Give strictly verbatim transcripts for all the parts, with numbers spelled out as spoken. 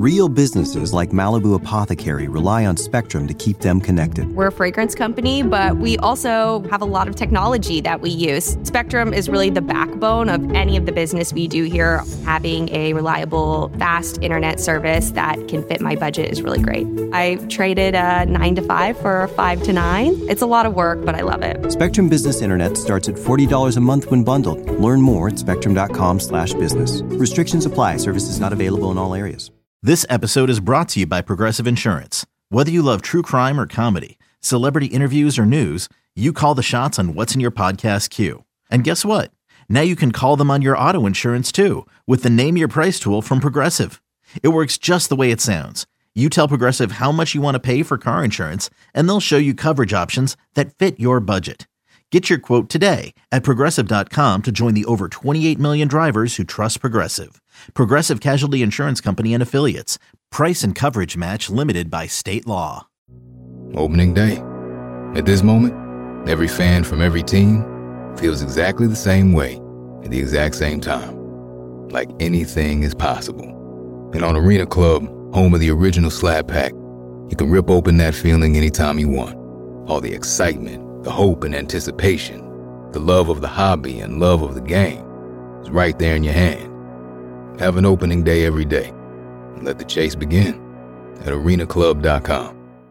Real businesses like Malibu Apothecary rely on Spectrum to keep them connected. We're a fragrance company, but we also have a lot of technology that we use. Spectrum is really the backbone of any of the business we do here. Having a reliable, fast internet service that can fit my budget is really great. I traded a nine to five for a five to nine. It's a lot of work, but I love it. Spectrum Business Internet starts at forty dollars a month when bundled. Learn more at spectrum.com slash business. Restrictions apply. Services not available in all areas. This episode is brought to you by Progressive Insurance. Whether you love true crime or comedy, celebrity interviews or news, you call the shots on what's in your podcast queue. And guess what? Now you can call them on your auto insurance too with the Name Your Price tool from Progressive. It works just the way it sounds. You tell Progressive how much you want to pay for car insurance, and they'll show you coverage options that fit your budget. Get your quote today at Progressive dot com to join the over twenty-eight million drivers who trust Progressive. Progressive Casualty Insurance Company and Affiliates. Price and coverage match limited by state law. Opening day. At this moment, every fan from every team feels exactly the same way at the exact same time. Like anything is possible. And on Arena Club, home of the original Slab Pack, you can rip open that feeling anytime you want. All the excitement, the hope and anticipation, the love of the hobby and love of the game is right there in your hand. Have an opening day every day. And let the chase begin at arena club dot com.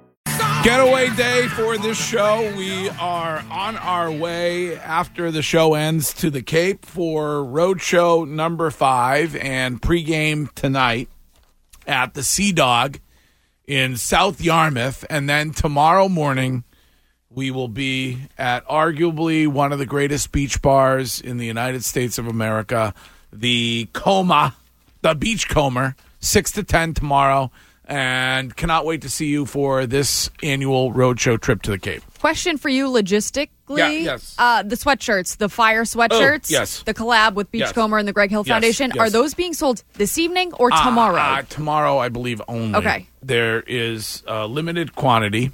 Getaway day for this show. We are on our way after the show ends to the Cape for Roadshow number five and pregame tonight at the Sea Dog in South Yarmouth. And then tomorrow morning, we will be at arguably one of the greatest beach bars in the United States of America, the Coma, the Beachcomber, six to ten tomorrow. And cannot wait to see you for this annual Roadshow trip to the Cape. Question for you logistically. Yeah, yes. Uh, the sweatshirts, the fire sweatshirts, oh, yes. the collab with Beachcomber yes. and the Greg Hill yes. Foundation, yes. are those being sold this evening or tomorrow? Uh, uh, tomorrow, I believe, only. Okay. There is a limited quantity,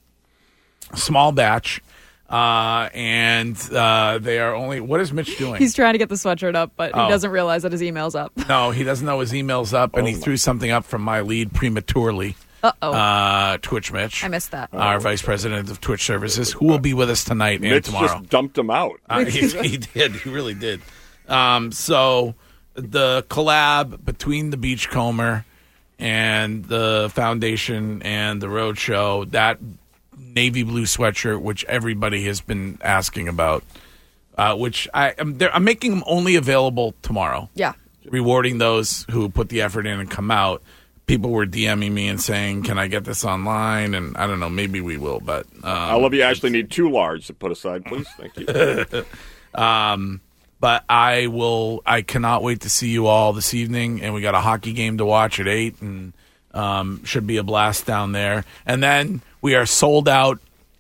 small batch, uh, and uh, they are only... What is Mitch doing? He's trying to get the sweatshirt up, but oh. he doesn't realize that his email's up. No, he doesn't know his email's up, and oh. he threw something up from my lead prematurely. Uh-oh. Uh, Twitch Mitch. I missed that. Our vice president of Twitch services, who will be with us tonight and Mitch tomorrow. just dumped him out. Uh, he, he did. He really did. Um, so the collab between the Beachcomber and the foundation and the Roadshow, that navy blue sweatshirt, which everybody has been asking about, uh, which I, I'm, I'm making them only available tomorrow. Yeah. Rewarding those who put the effort in and come out. People were DMing me and saying, can I get this online? And I don't know, maybe we will, but... Um, I love you. Actually need two large to put aside, please. Thank you. um, but I will, I cannot wait to see you all this evening, and we got a hockey game to watch at eight, and um, should be a blast down there. And then we are sold out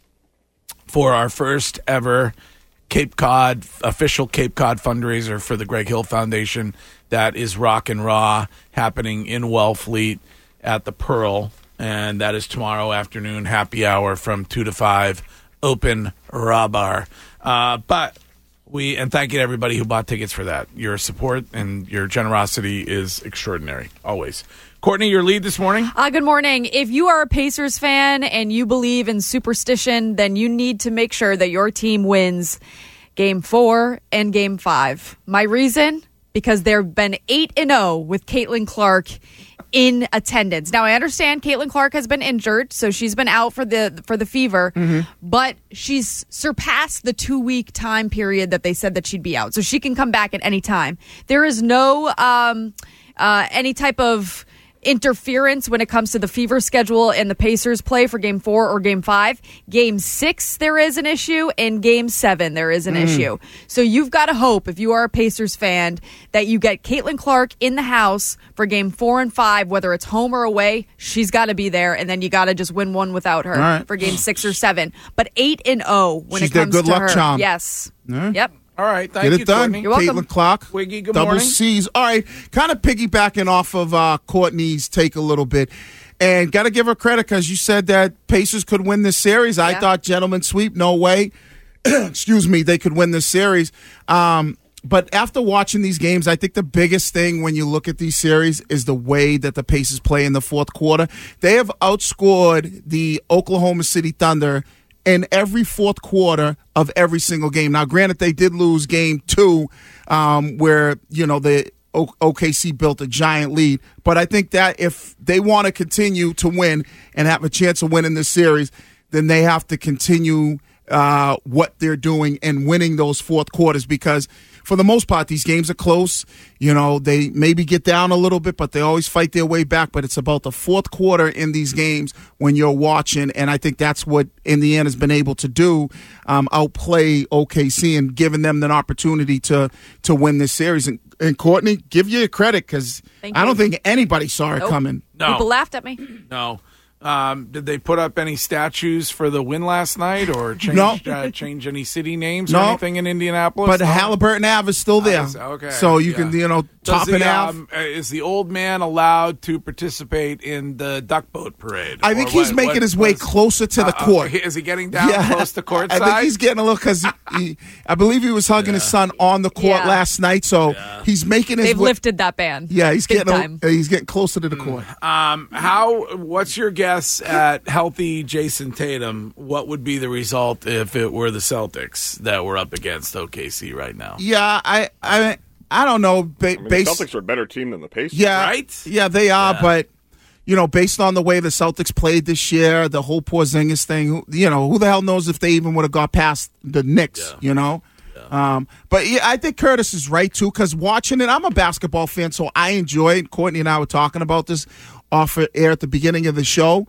for our first ever Cape Cod, official Cape Cod fundraiser for the Greg Hill Foundation. That is Rock and Raw, happening in Wellfleet at the Pearl, and that is tomorrow afternoon, happy hour from two to five, open Raw Bar. Uh, but we, and thank you to everybody who bought tickets for that. Your support and your generosity is extraordinary, always. Courtney, your lead this morning? Uh, good morning. If you are a Pacers fan and you believe in superstition, then you need to make sure that your team wins Game four and Game five. My reason? Because they've been eight and oh with Caitlin Clark in attendance. Now, I understand Caitlin Clark has been injured, so she's been out for the for the fever, mm-hmm. but she's surpassed the two-week time period that they said that she'd be out, so she can come back at any time. There is no um, uh, any type of interference when it comes to the fever schedule and the Pacers play for Game four or Game five. Game six, there is an issue, and Game seven, there is an mm. issue. So you've got to hope, if you are a Pacers fan, that you get Caitlin Clark in the house for Game four and five, whether it's home or away. She's got to be there, and then you got to just win one without her right. for Game six or seven. But eight and oh when She's it comes their good to luck her. charm. Yes. Right. Yep. All right, thank Get you, it done. Courtney. You're welcome. Caitlin Clark, Wiggy, good double morning. C's. All right, kind of piggybacking off of uh, Courtney's take a little bit. And got to give her credit because you said that Pacers could win this series. I yeah. thought gentlemen sweep, no way. Excuse me, they could win this series. Um, but after watching these games, I think the biggest thing when you look at these series is the way that the Pacers play in the fourth quarter. They have outscored the Oklahoma City Thunder in every fourth quarter of every single game. Now, granted, they did lose game two, um, where, you know, the o- O K C built a giant lead. But I think that if they want to continue to win and have a chance of winning this series, then they have to continue uh, what they're doing and winning those fourth quarters, because for the most part, these games are close. You know, they maybe get down a little bit, but they always fight their way back. But it's about the fourth quarter in these games when you're watching, and I think that's what Indiana's been able to do, um, outplay O K C and giving them an opportunity to to win this series. And, and Courtney, give you credit, because I don't think anybody saw it Nope. coming. No. People laughed at me. No. Um, did they put up any statues for the win last night, or change No. uh, change any city names No. or anything in Indianapolis? But No? Halliburton Ave is still there. Nice. Okay. So you Yeah. can, you know, Does top it the, out. um, uh, is the old man allowed to participate in the duck boat parade? I think Or he's what- making what his way was- close to the uh, court. uh, is he getting down close to court I side? think he's getting a little, because he, he, I believe he was hugging his son on the court Yeah. last night. So he's making his They've way. lifted that ban. Yeah, he's Big getting time. a, he's getting closer to the court. Um, how? What's your guess at healthy Jason Tatum? What would be the result if it were the Celtics that were up against O K C right now? Yeah, I I I don't know. Ba- I mean, the based, Celtics are a better team than the Pacers. yeah, right? Yeah, they are. Yeah. But you know, based on the way the Celtics played this year, the whole Porzingis thing, who- you know, who the hell knows if they even would have got past the Knicks? Yeah. You know. Um, but yeah, I think Curtis is right too, because watching it, I'm a basketball fan, so I enjoy it. Courtney and I were talking about this off air at the beginning of the show.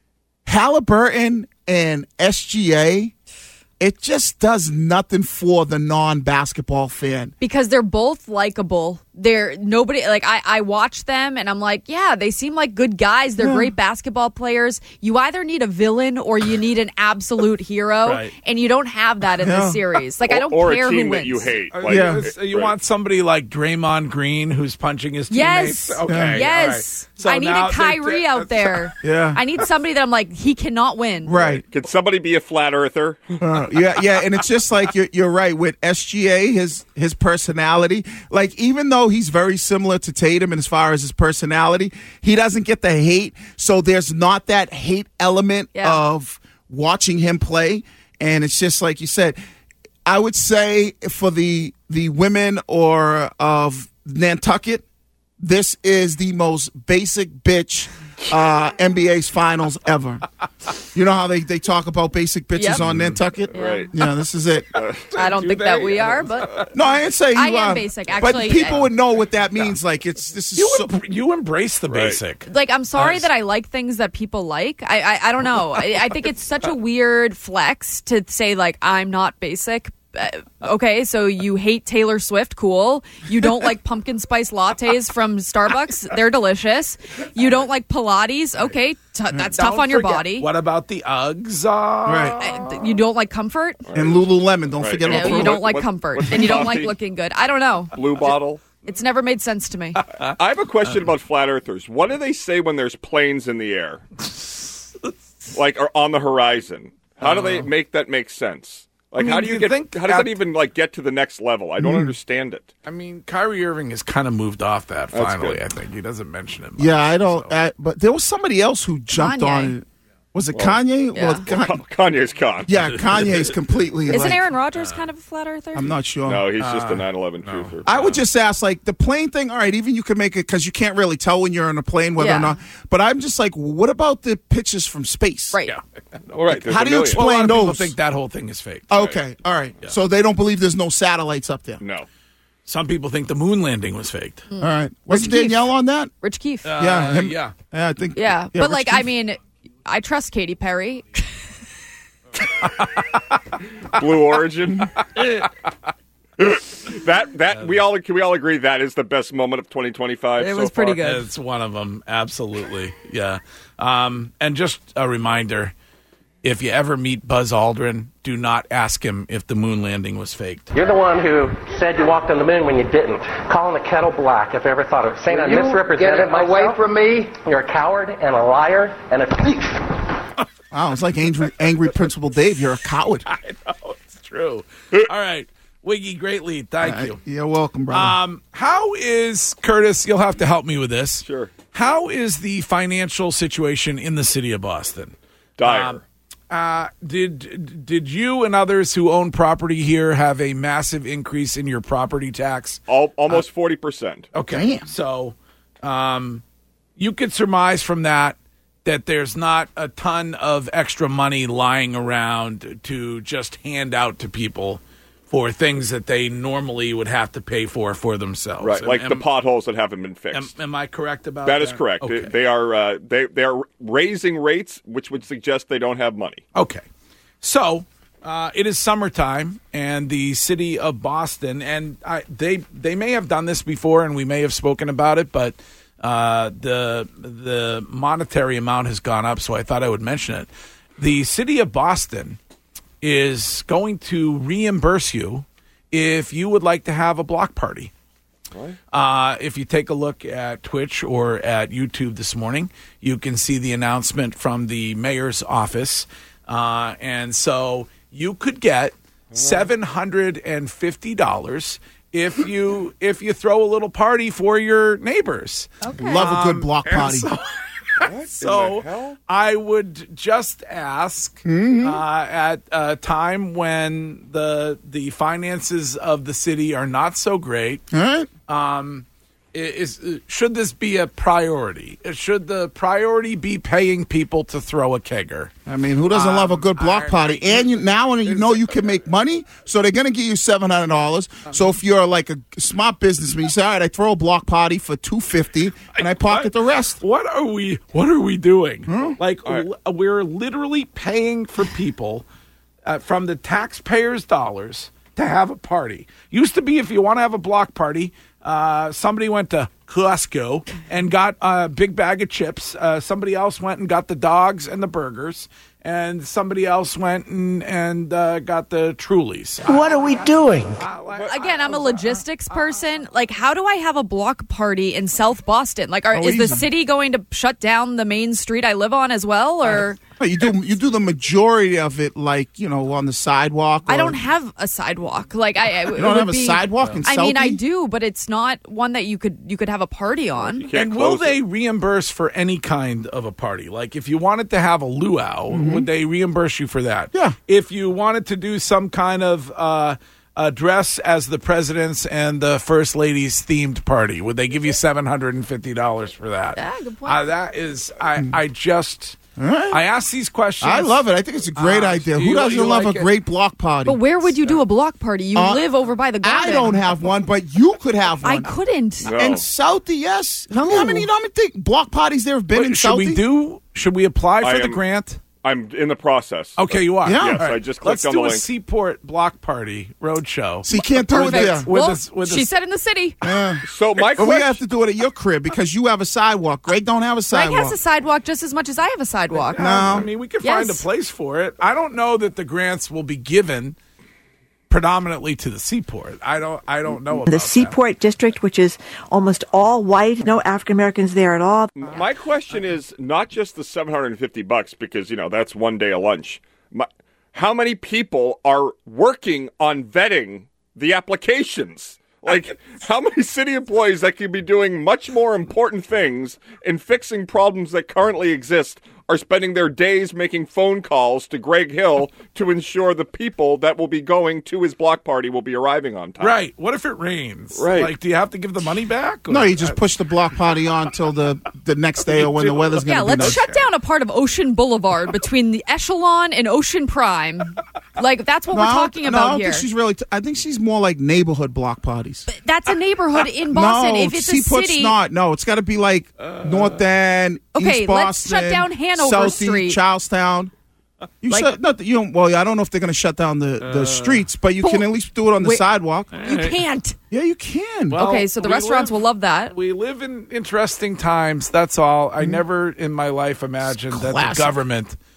Halliburton and S G A, it just does nothing for the non-basketball fan. Because they're both likable. They're nobody like I, I watch them and I'm like, yeah, they seem like good guys. They're Yeah. great basketball players. You either need a villain or you need an absolute hero, Right. and you don't have that in Yeah. this series. Like I don't or care a team who that wins. you hate. Uh, Like, Yeah. it's- you right. want somebody like Draymond Green who's punching his teammates? Yes. Okay. all Yes. right. So I need now a Kyrie they- out there. Yeah. I need somebody that I'm like, he cannot win. Right. Could somebody be a flat earther? Uh, yeah, yeah, and it's just like you're, you're right with S G A, his his personality. Like, even though he's very similar to Tatum, and as far as his personality, he doesn't get the hate. So there's not that hate element Yeah. of watching him play, and it's just like you said. I would say for the the women or of Nantucket, this is the most basic bitch uh, N B A's finals ever. You know how they, they talk about basic bitches Yep. on Nantucket? Right. Yeah, this is it. I don't Do think that they? we are, but No, I didn't say you I am are, basic, but actually. people I- would know what that means. Like, it's this is You, so, em- you embrace the Right. basic. like I'm sorry Nice. that I like things that people like. I I, I don't know. I, I think it's such a weird flex to say like I'm not basic. Uh, okay, so you hate Taylor Swift, cool. You don't like pumpkin spice lattes from Starbucks, they're delicious. You don't like Pilates, okay, t- that's tough Don't on your forget- body. What about the Uggs? Uh, right. Uh, You don't like comfort. And Lululemon, don't Right. forget No, about you what- don't like what- comfort, what's the and you don't like coffee? looking good. I don't know. Blue bottle. It's never made sense to me. I have a question about flat earthers. What do they say when there's planes in the air? Like, or on the horizon? How do they make that make sense? Like, I mean, how do you you get? think How does at- that even like get to the next level? I don't understand it. I mean, Kyrie Irving has kind of moved off that That's finally, good. I think. He doesn't mention it much. Yeah, I don't. so. I, but there was somebody else who jumped Kanye. on it. Was it Kanye? yeah. Well, Con- Kanye's gone. yeah, Kanye's completely. Isn't like, Aaron Rodgers kind of a flat earther? I'm not sure. No, he's just a nine eleven truther. I would just ask, like, the plane thing, all right, even you can make it because you can't really tell when you're on a plane whether Yeah. or not. But I'm just like, what about the pictures from space? Right. Yeah. All right. there's How a do you million. explain- Well, a lot of people those. think that whole thing is fake. Okay, all right. So they don't believe there's no satellites up there. No. Some people think the moon landing was faked. All right. Wasn't Rich Keefe. Danielle on that? Rich Keefe. Uh, yeah, him- yeah. Yeah, I think. yeah. but Rich like, I Keefe. mean, I trust Katy Perry. Blue Origin. that that we all can we all agree that is the best moment of twenty twenty-five. It so was pretty far? good. It's one of them, absolutely. Yeah. Um, and just a reminder, if you ever meet Buzz Aldrin, do not ask him if the moon landing was faked. You're the one who said you walked on the moon when you didn't. Calling the kettle black, if I ever thought of it. Saying I You misrepresented get myself. away from me. You're a coward and a liar and a thief. Wow, it's like angry, angry Principal Dave. You're a coward. I know, it's true. All right. Wiggy, great lead. Thank Uh, you. You're welcome, brother. Um, how is, Curtis, you'll have to help me with this. Sure. How is the financial situation in the city of Boston? Dire. Um, uh, did did you and others who own property here have a massive increase in your property tax? All, almost forty percent. Okay. So um, you could surmise from that that there's not a ton of extra money lying around to just hand out to people for things that they normally would have to pay for for themselves. Right, Am- like am, the potholes that haven't been fixed. Am, am I correct about that that? is correct. Okay. They, they are uh, they they are raising rates, which would suggest they don't have money. Okay. So uh, it is summertime, and the city of Boston, and I, they they may have done this before, and we may have spoken about it, but uh, the the monetary amount has gone up, so I thought I would mention it. The city of Boston is going to reimburse you if you would like to have a block party. Right. Uh, if you take a look at Twitch or at YouTube this morning, you can see the announcement from the mayor's office. Uh, and so you could get seven hundred fifty dollars if you if you throw a little party for your neighbors. Okay. Love a good block and party. so- What in the So hell? I would just ask Mm-hmm. uh, at a time when the the finances of the city are not so great. All right. Um, is should this be a priority? Should the priority be paying people to throw a kegger? I mean, who doesn't love a good block I- party? And you, now when you know you can make money, so they're going to give you seven hundred dollars. So if you're like a smart businessman, you say, all right, I throw a block party for two hundred fifty dollars, and I pocket the rest. What are we? What are we doing? Like l- we're literally paying for people uh, from the taxpayers' dollars to have a party. Used to be if you want to have a block party, uh, somebody went to Costco and got a big bag of chips. Uh, somebody else went and got the dogs and the burgers. And somebody else went and, and uh, got the Trulies. What are we doing? Again, I'm a logistics person. Like, how do I have a block party in South Boston? Like, are, Oh, is the easy. city going to shut down the main street I live on as well? Or No, you do you do the majority of it, like, you know, on the sidewalk. I or- don't have a sidewalk. Like, I You don't have a sidewalk in I mean, I Southie? do, but it's not one that you could you could have a party on. You can't And will close they it. reimburse for any kind of a party? Like if you wanted to have a luau, would they reimburse you for that? Yeah. If you wanted to do some kind of uh, a dress as the president's and the first lady's themed party, would they give you seven hundred and fifty dollars for that? Yeah, good point. Uh, that is, I, I just, All right. I ask these questions. I love it. I think it's a great Uh, idea. you- Who doesn't you love like a it? great block party? But where would you do a block party? You Uh, live over by the garden. I don't have one, but you could have I one. couldn't. No. In Southie, yes. How many, how many, how many think block parties there have been Wait, in should Southie? we do? Should we apply I for the am- grant? I'm in the process. Okay, you are. Yeah. Yes, All I just Let's clicked on do the a link. Seaport block party road show. So you can't do it Perfect. there. With well, this- with she this- said in the city. So my But we question, have to do it at your crib because you have a sidewalk. Greg don't have a Greg sidewalk. has a sidewalk just as much as I have a sidewalk. No. I mean, we could find a Yes. place for it. I don't know that the grants will be given predominantly to the Seaport. I don't. I don't know about The Seaport District, which is almost all white, no African Americans there at all. my question is not just the seven hundred fifty bucks because you know that's one day of lunch. My, how many people are working on vetting the applications? Like, how many city employees that could be doing much more important things in fixing problems that currently exist are spending their days making phone calls to Greg Hill to ensure the people that will be going to his block party will be arriving on time? that. Right. What if it rains? Right. Like, do you have to give the money back? No, Or- you just push the block party on till the, the next day or when the weather's going Yeah, to be let's nice. shut down a part of Ocean Boulevard between the Echelon and Ocean Prime. Like, that's what No, we're I don't- talking no, I about don't here. think she's really. T- I think she's more like neighborhood block parties. That's a neighborhood in Boston. No, if it's a Seaport's city, not. No, it's got to be like North End, Okay, East let's Boston, shut down Hanover Southie, Street. Charlestown. You Like- shut, not, you don't, well, I don't know if they're going to shut down the, the streets, but you But- can at least do it on the wait- sidewalk. you can't. Yeah, you can. Well, Okay, so the we restaurants live- will love that. We live in interesting times. That's all. I never in my life imagined that the classic. government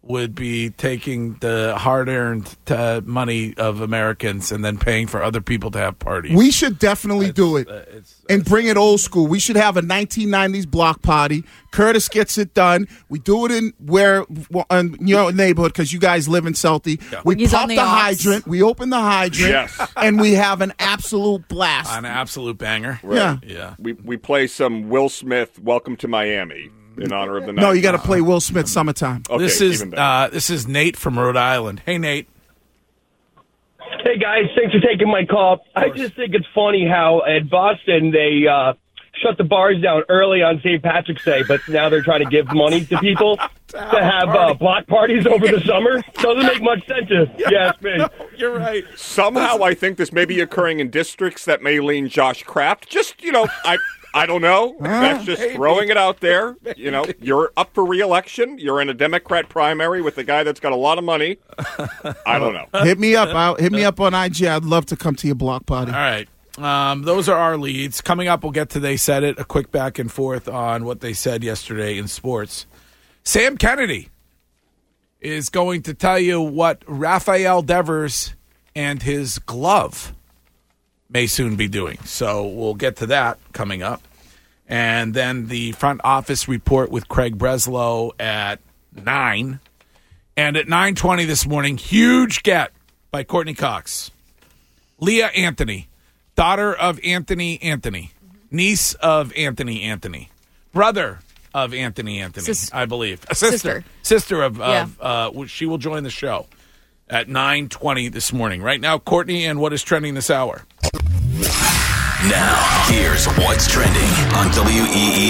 would be taking the hard-earned uh, money of Americans and then paying for other people to have parties. We should definitely It's, do it uh, it's- and bring it old school. We should have a nineteen nineties block party. Curtis gets it done. We do it in where in your neighborhood because you guys live in Southie. Yeah. We He's pop on the, the ops. hydrant. We open the hydrant. Yes. And we have an absolute blast. An absolute banger. Yeah. Yeah. We we play some Will Smith "Welcome to Miami" in honor of the night. No, you got to play Will Smith "Summertime." Okay, this is even better. uh, this is Nate from Rhode Island. Hey, Nate. Hey guys, thanks for taking my call. I just think it's funny how at Boston they uh, shut the bars down early on Saint Patrick's Day, but now they're trying to give money to people to have uh, block parties over the summer. Doesn't make much sense if you ask me. You're right. Somehow, I think this may be occurring in districts that may lean Josh Kraft. Just, you know, I I don't know. That's just throwing it out there. You know, you're up for re-election. You're in a Democrat primary with a guy that's got a lot of money. I don't know. Hit me up. I'll, hit me up on I G. I'd love to come to your block party. All right. Um, those are our leads. Coming up, we'll get to They Said It, a quick back and forth on what they said yesterday in sports. Sam Kennedy is going to tell you what Rafael Devers and his glove may soon be doing. So we'll get to that coming up. And then the front office report with Craig Breslow at nine. And at nine twenty this morning, huge get by Courtney Cox. Leah Anthony, daughter of Anthony Anthony, niece of Anthony Anthony, brother of Anthony Anthony, Sis- I believe. A sister. Sister. Sister of, Yeah. of uh, she will join the show at nine twenty this morning. Right now, Courtney and what is trending this hour. Now, here's what's trending on W E E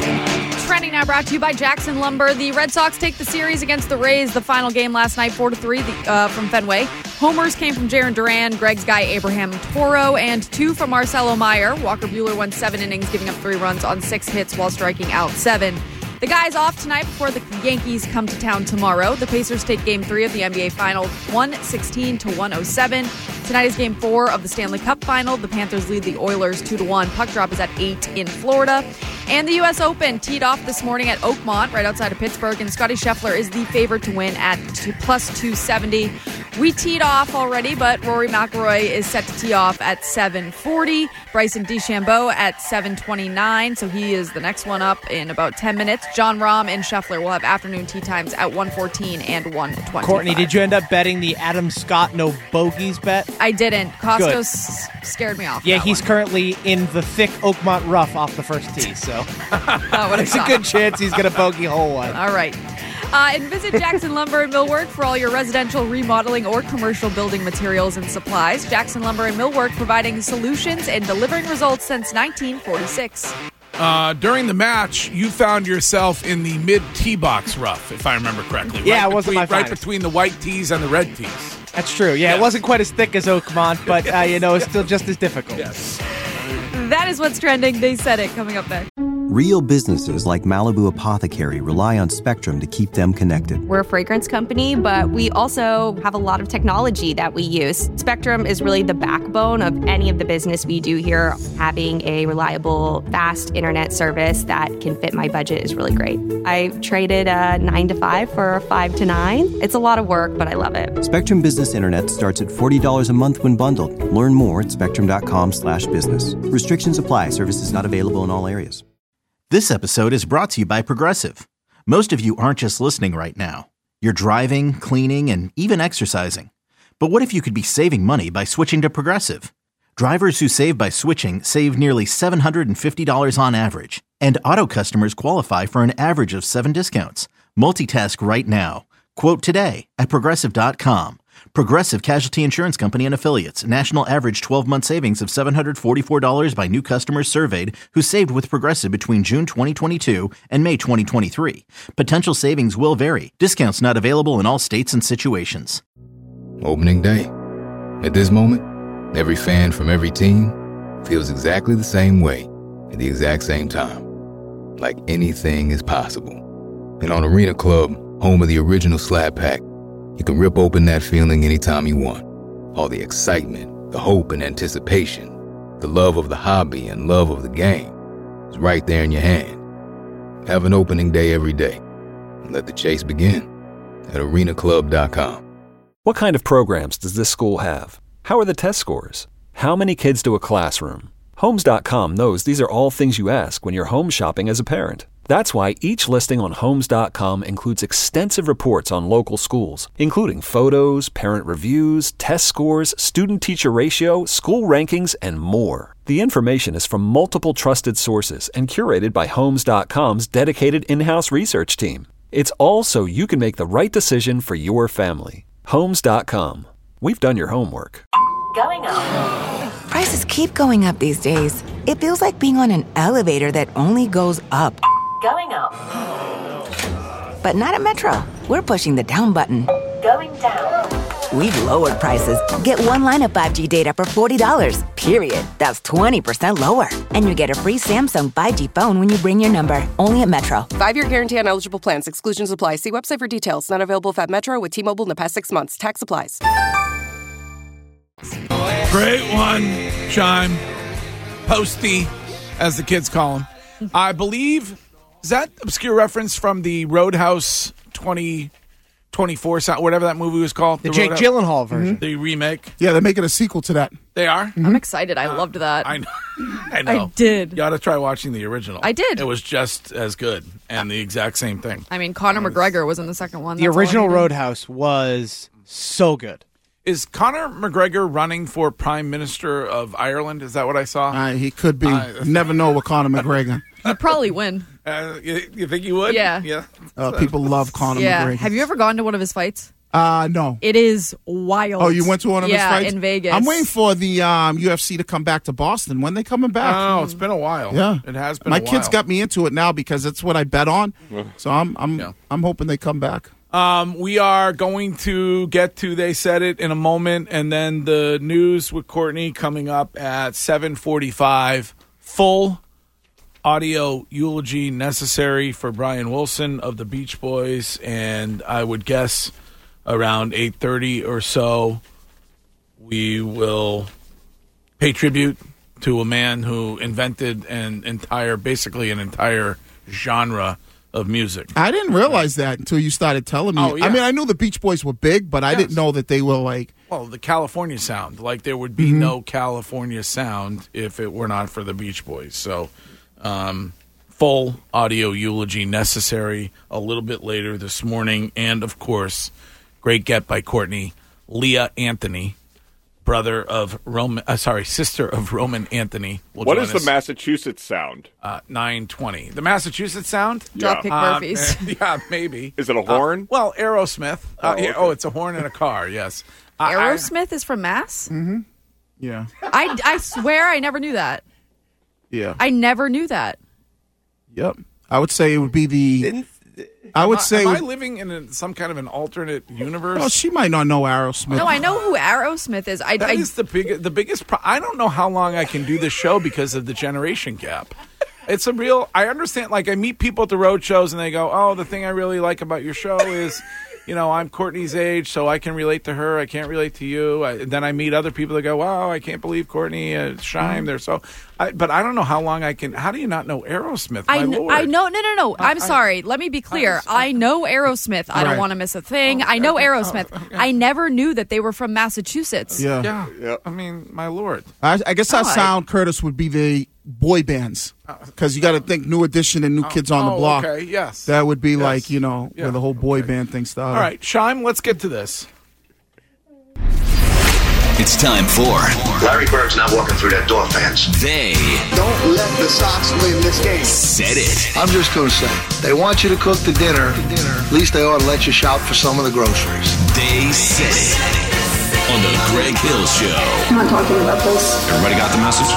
I. Trending now brought to you by Jackson Lumber. The Red Sox take the series against the Rays. The final game last night, four to three the, uh, from Fenway. Homers came from Jaron Duran, Greg's guy Abraham Toro, and two from Marcelo Meyer. Walker Buehler won seven innings, giving up three runs on six hits while striking out seven. The guy's off tonight before the Yankees come to town tomorrow. The Pacers take game three of the N B A Final, one sixteen to one oh seven. Tonight is game four of the Stanley Cup Final. The Panthers lead the Oilers two to one. Puck drop is at eight in Florida. And the U S Open teed off this morning at Oakmont, right outside of Pittsburgh. And Scottie Scheffler is the favorite to win at two, plus two seventy. We teed off already, but Rory McIlroy is set to tee off at seven forty. Bryson DeChambeau at seven twenty-nine, so he is the next one up in about ten minutes. John Rahm and Scheffler will have afternoon tee times at one fourteen and one twenty. Courtney, did you end up betting the Adam Scott no bogeys bet? I didn't. Costco Good. s- scared me off. Yeah, that he's one. currently in the thick Oakmont rough off the first tee, so Oh, what a there's a shock. good chance he's going to bogey hole one. All right. Uh, and visit Jackson Lumber and Millwork for all your residential remodeling or commercial building materials and supplies. Jackson Lumber and Millwork providing solutions and delivering results since nineteen forty-six. Uh, during the match, you found yourself in the mid tee box rough, if I remember correctly. Yeah, right it wasn't between, my right finest. between the white tees and the red tees. That's true. Yeah, Yeah. it wasn't quite as thick as Oakmont, but, uh, you know, it's still just as difficult. Yes. That is what's trending. They said it. Coming up next. Real businesses like Malibu Apothecary rely on Spectrum to keep them connected. We're a fragrance company, but we also have a lot of technology that we use. Spectrum is really the backbone of any of the business we do here. Having a reliable, fast internet service that can fit my budget is really great. I traded a nine to five for a five to nine. It's a lot of work, but I love it. Spectrum Business Internet starts at forty dollars a month when bundled. Learn more at spectrum.com slash business. Restrictions apply. Services not available in all areas. This episode is brought to you by Progressive. Most of you aren't just listening right now. You're driving, cleaning, and even exercising. But what if you could be saving money by switching to Progressive? Drivers who save by switching save nearly seven hundred fifty dollars on average. And auto customers qualify for an average of seven discounts. Multitask right now. Quote today at Progressive dot com. Progressive Casualty Insurance Company and Affiliates. National average twelve-month savings of seven hundred forty-four dollars by new customers surveyed who saved with Progressive between June twenty twenty-two and May twenty twenty-three. Potential savings will vary. Discounts not available in all states and situations. Opening day. At this moment, every fan from every team feels exactly the same way at the exact same time. Like anything is possible. And on Arena Club, home of the original Slab Pack, you can rip open that feeling anytime you want. All the excitement, the hope and anticipation, the love of the hobby and love of the game is right there in your hand. Have an opening day every day. And let the chase begin. at arena club dot com. What kind of programs does this school have? How are the test scores? How many kids to a classroom? Homes dot com knows these are all things you ask when you're home shopping as a parent. That's why each listing on Homes dot com includes extensive reports on local schools, including photos, parent reviews, test scores, student-teacher ratio, school rankings, and more. The information is from multiple trusted sources and curated by Homes dot com's dedicated in-house research team. It's all so you can make the right decision for your family. Homes dot com. We've done your homework. Going up. Prices keep going up these days. It feels like being on an elevator that only goes up. Going up. But not at Metro. We're pushing the down button. Going down. We've lowered prices. Get one line of five G data for forty dollars, period. That's twenty percent lower. And you get a free Samsung five G phone when you bring your number. Only at Metro. Five-year guarantee on eligible plans. Exclusions apply. See website for details. Not available if at Metro with T-Mobile in the past six months. Tax applies. Great one, Chime. Posty, as the kids call him. I believe, is that obscure reference from the Roadhouse twenty twenty-four, whatever that movie was called? The, the Jake Roadhouse? Gyllenhaal version. The remake. Yeah, they're making a sequel to that. They are? Mm-hmm. I'm excited. I uh, loved that. I know. I know. I did. You ought to try watching the original. I did. It was just as good and the exact same thing. I mean, Conor McGregor was in the second one. The That's original Roadhouse was so good. Is Conor McGregor running for Prime Minister of Ireland? Is that what I saw? Uh, he could be. Uh, Never know with Conor McGregor. He'd probably win. Uh, you, you think he would? Yeah. Yeah. Uh, people love Conor yeah. McGregor. Have you ever gone to one of his fights? Uh, no. It is wild. Oh, you went to one of yeah, his fights? Yeah, in Vegas. I'm waiting for the um, U F C to come back to Boston. When they coming back? Oh, it's been a while. Yeah. It has been My a while. kids got me into it now because it's what I bet on. So I'm I'm yeah. I'm hoping they come back. Um, we are going to get to They Said It in a moment, and then the news with Courtney coming up at seven forty-five. Full audio eulogy necessary for Brian Wilson of the Beach Boys, and I would guess around eight thirty or so we will pay tribute to a man who invented an entire, basically an entire genre of music. I didn't realize that until you started telling me. Oh, yeah. I mean, I knew the Beach Boys were big, but I yes. didn't know that they were like... Well, the California sound. Like, there would be mm-hmm. no California sound if it were not for the Beach Boys. So, um, full audio eulogy necessary a little bit later this morning. And, of course, great get by Courtney, Leah Anthony, brother of Roman, uh, sorry, sister of Roman Anthony. What is the Massachusetts sound? Uh, nine twenty. The Massachusetts sound? Dropkick yeah. Murphys. Uh, yeah, maybe. Is it a horn? Uh, well, Aerosmith. Oh, uh, yeah, okay. oh, it's a horn in a car, yes. Uh, Aerosmith I, is from Mass? Mm-hmm. Yeah. I, I swear I never knew that. Yeah. I never knew that. Yep. I would say it would be the... I would am say... Am would, I living in a, some kind of an alternate universe? Well, she might not know Aerosmith. No, I know who Aerosmith is. I, that I, is the, big, the biggest... Pro- I don't know how long I can do this show because of the generation gap. It's a real... I understand, like, I meet people at the road shows and they go, oh, the thing I really like about your show is... You know, I'm Courtney's age, so I can relate to her. I can't relate to you. I, then I meet other people that go, wow, I can't believe Courtney, uh, Shime. They're so... I, but I don't know how long I can... How do you not know Aerosmith, my I, kn- Lord? I know... No, no, no. I'm I, sorry. Let me be clear. I, I know Aerosmith. I don't right. want to miss a thing. I know Aerosmith. Oh, okay. I never knew that they were from Massachusetts. Yeah. Yeah. yeah. I mean, my Lord. I, I guess our Oh, I- sound, Curtis, would be the boy bands. Because you got to think New Edition and New Kids on the oh, Block. Okay, yes. That would be Yes. like, you know, Yeah. where the whole boy Okay. band thing started. All right, Shime, let's get to this. It's time for Larry Bird's not walking through that door, fans. They Don't let the Sox win this game. Said It. I'm just going to say, they want you to cook the dinner. At least they ought to let you shop for some of the groceries. They Said It. On the Greg Hill Show. I'm not talking about this. Everybody got the message?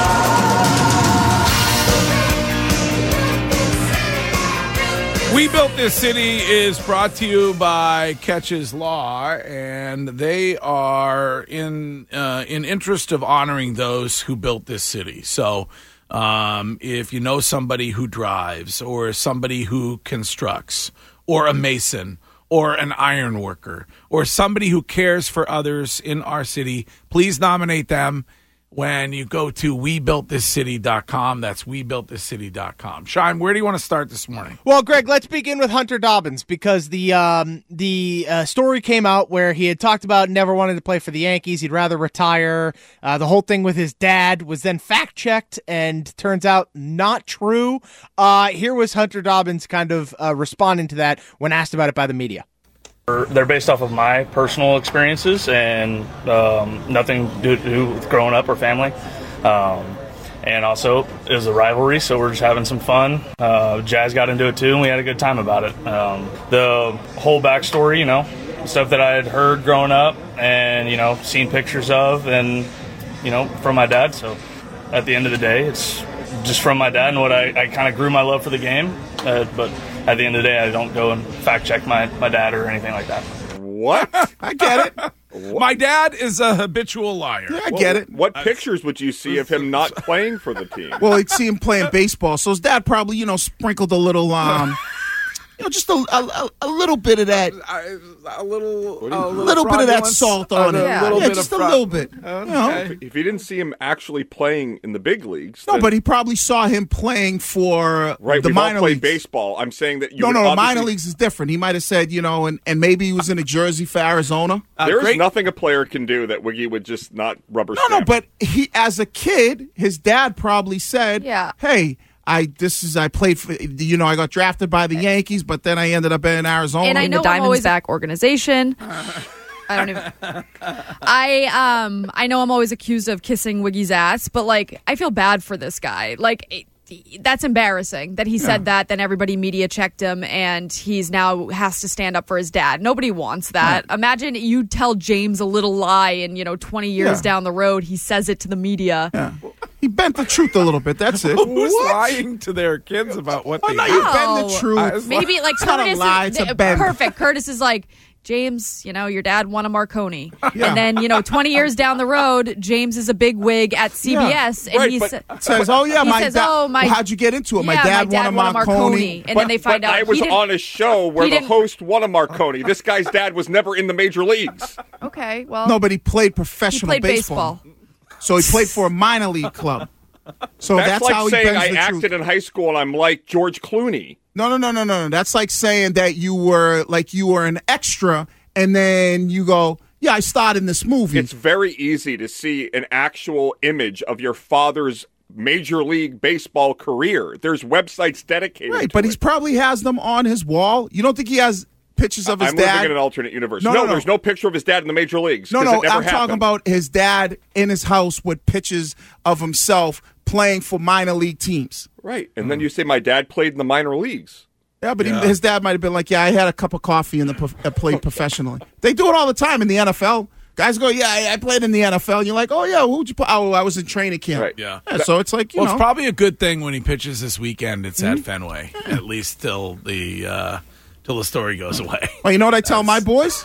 We Built This City is brought to you by Catches Law, and they are in uh, in interest of honoring those who built this city. So um, if you know somebody who drives, or somebody who constructs, or a mason, or an iron worker, or somebody who cares for others in our city, please nominate them. when you go to we built this city dot com. That's we built this city dot com. Shime, where do you want to start this morning? Well, Greg, let's begin with Hunter Dobbins because the um, the uh, story came out where he had talked about never wanting to play for the Yankees. He'd rather retire. Uh, the whole thing with his dad was then fact-checked and turns out not true. Uh, here was Hunter Dobbins kind of uh, responding to that when asked about it by the media. They're based off of my personal experiences and um, nothing to do with growing up or family. Um, and also, it was a rivalry, so we're just having some fun. Uh, Jazz got into it too, and we had a good time about it. Um, the whole backstory, you know, stuff that I had heard growing up and, you know, seen pictures of and, you know, from my dad. So at the end of the day, it's just from my dad and what I, I kind of grew my love for the game. Uh, but at the end of the day, I don't go and fact check my, my dad or anything like that. What? I get it. My dad is a habitual liar. Yeah, I get it. What pictures would you see of him not playing for the team? Well, he'd see him playing baseball, so his dad probably, you know, sprinkled a little, um, you know, just a, a, a little bit of that. A little, a little, little bit of that salt on a it. Yeah, little yeah bit just of a little bit. Okay. You know? If, if he didn't see him actually playing in the big leagues, No, then- but he probably saw him playing for right. the We've all minor played leagues. baseball. I'm saying that you No, would no, the obviously- minor leagues is different. He might have said, you know, and, and maybe he was in a jersey for Arizona. There is nothing a player can do that Wiggy would just not rubber No, stamp. no, but he, as a kid, his dad probably said, Yeah. "Hey, I this is I played for, you know, I got drafted by the Yankees, but then I ended up in Arizona." And I know the I'm always Diamondback organization. I don't even. I um I know I'm always accused of kissing Wiggy's ass, but like I feel bad for this guy. Like it, that's embarrassing that he said Yeah. that. Then everybody media checked him, and he's now has to stand up for his dad. Nobody wants that. Imagine you tell James a little lie, and you know, twenty years Yeah. down the road, he says it to the media. Yeah. He bent the truth a little bit. That's it. Who's lying to their kids about what they no, do? you bend the truth. Uh, Maybe like It's not a Curtis. lie, is, it's a bend. Perfect. Curtis is like, James, you know, your dad won a Marconi. Yeah. And then, you know, twenty years down the road, James is a big wig at C B S. Yeah. And Right, he but sa- says, "Oh yeah, he my says, dad. oh, my, how'd you get into it? My yeah, dad, my dad won a Marconi." And then they find but out I was he didn't- on a show where he the didn't- host won a Marconi. This guy's dad was never in the major leagues. Okay, well. No, but he played professional he played baseball. So he played for a minor league club. So that's, that's, like how he saying bends I the acted truth. in high school and I'm like George Clooney. No, no, no, no, no, no. That's like saying that you were like you were an extra, and then you go, "Yeah, I starred in this movie." It's very easy to see an actual image of your father's Major League Baseball career. There's websites dedicated right, to but it. he probably has them on his wall. You don't think he has pictures of his I'm dad? living in an alternate universe. No, No, no, no. there's no picture of his dad in the major leagues. No, 'cause no, it never I'm talking happened. about his dad in his house with pictures of himself playing for minor league teams. Right, and then you say my dad played in the minor leagues. Yeah, but Yeah. He, his dad might have been like, "Yeah, I had a cup of coffee and the prof- I played professionally." They do it all the time in the N F L. Guys go, "Yeah, I, I played in the N F L." And you're like, "Oh yeah, who'd you play?" "Oh, I was in training camp." Right. Yeah. Yeah, so it's like you well, know, it's probably a good thing when he pitches this weekend. It's at Mhm. Fenway, at least till the uh, till the story goes away. well, you know what I tell my boys?